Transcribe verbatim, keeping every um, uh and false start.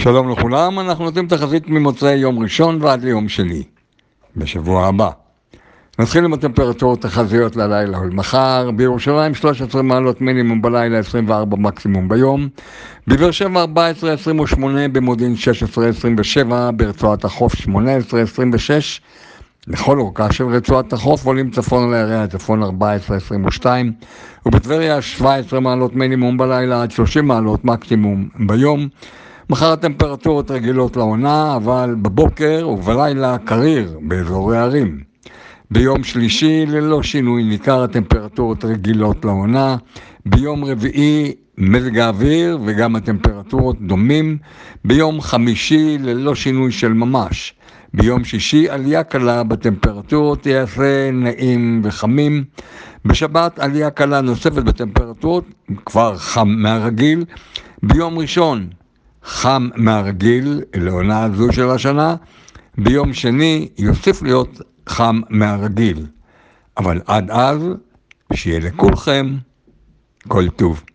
שלום לכולם, אנחנו נותנים תחזית ממוצאי יום ראשון ועד ליום שני בשבוע הבא. נתחיל עם הטמפרטורות תחזיות ללילה ולמחר. בירושלים שלוש עשרה מעלות מינימום בלילה, עשרים וארבע מקסימום ביום. בבאר שבע ארבע עשרה עשרים ושמונה, במודיעין שש עשרה עשרים ושבע, ברצועת החוף שמונה עשרה עשרים ושש. לכל אורכה של רצועת החוף עולים צפון לערי הצפון ארבע עשרה עשרים ושתיים, ובטבריה שבע עשרה מעלות מינימום בלילה עד שלושים מעלות מקסימום ביום. מחר הטמפרטורות רגילות לעונה, אבל בבוקר ובלילה קריר באזורי הערים. ביום שלישי ללא שינוי ניכר הטמפרטורות רגילות לעונה. ביום רביעי מזג האוויר וגם הטמפרטורות דומים. ביום חמישי ללא שינוי של ממש. ביום שישי עלייה קלה בטמפרטורות, יעשה נעים וחמים. בשבת עלייה קלה נוספת בטמפרטורות, כבר חם מהרגיל. ביום ראשון חם מהרגיל לעונה הזו של השנה. ביום שני יוסיף להיות חם מהרגיל. אבל עד אז, שיהיה לכולכם כל טוב.